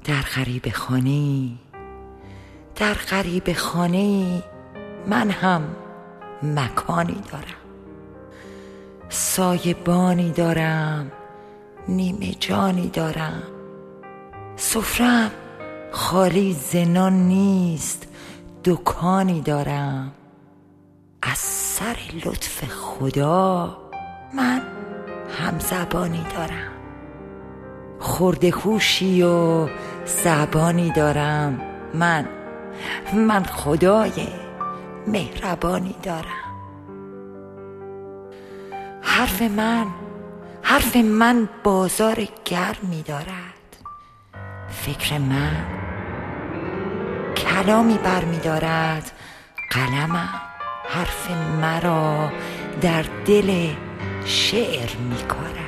در غریب خانه‌ای من هم مکانی دارم، سایبانی دارم، نیمه جانی دارم. سفره‌ام خالی ز نان نیست، دکانی دارم. از سر لطف خدا من همزبانی دارم، خرده هوشی و زبانی دارم. من خدای مهربانی دارم. حرف من بازار گرمی دارد، فکر من کلامی برمی دارد. قلمم حرف مرا در دل شعر می کارد.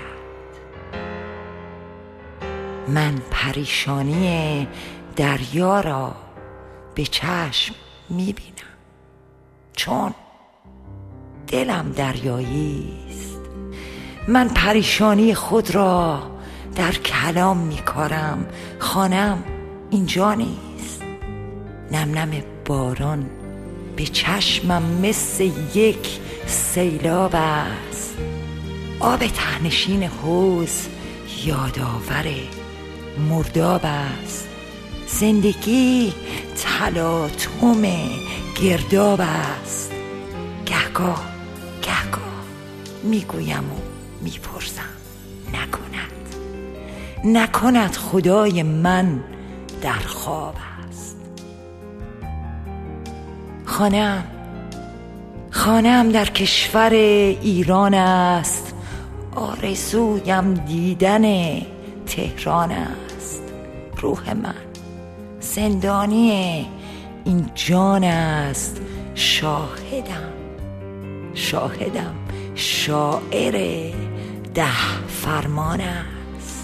من پریشانی دریا را به چشم می بینم، چون دلم دریایی است. من پریشانی خود را در کلام می کارم. خانم اینجا نیست. نم نم باران به چشمم مثل یک سیلاب است. آب تهنشین حوض یادآور مرداب است. زندگی تلاطم گرداب است. گهگاه میگویم و میپرسم نکند خدای من در خواب است. خانه‌ام در کشور ایران است. آرزویم دیدن تهران است. روح من زندانی این جان است. شاهدم شاعر 10 فرمان است.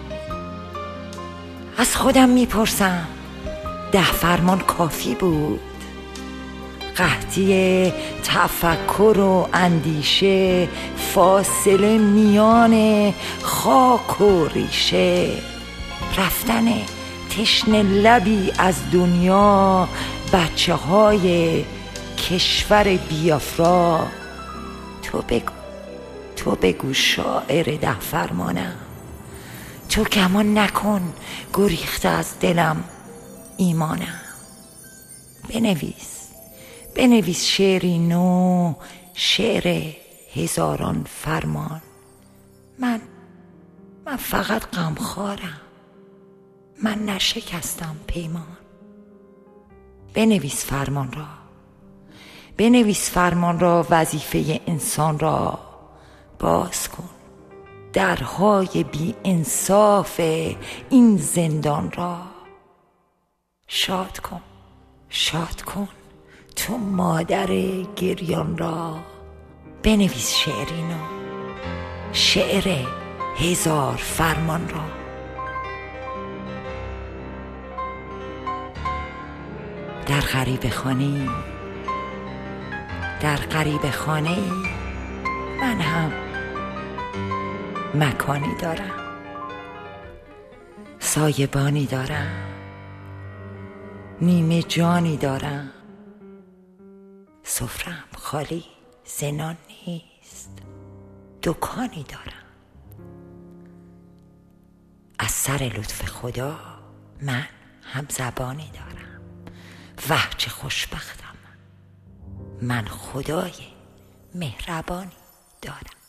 از خودم میپرسم 10 فرمان کافی بود؟ قحطی تفکر و اندیشه، فاصله میان خاک و ریشه، رفتن تشنه لبی از دنیا، بچه های کشور بیافرا. تو بگو شاعر 10 فرمانم. تو گمان نکن گریخته از دلم ایمانم. بنویس شعری نو، شعر 1000 فرمان. من فقط غمخوارم، من نشکستم پیمان. بنویس فرمان را، وظیفه انسان را. باز کن درهای بی انصاف این زندان را. شاد کن تو مادر گریان را. بنویس شعری نو، شعر 1000 فرمان را. در غریب خانه من هم مکانی دارم، سایبانی دارم، نیمه جانی دارم. سفره‌ام خالی ز نان نیست، دکانی دارم. از سر لطف خدا من همزبانی دارم. وه چه خوشبختم، من خدای مهربانی دارم.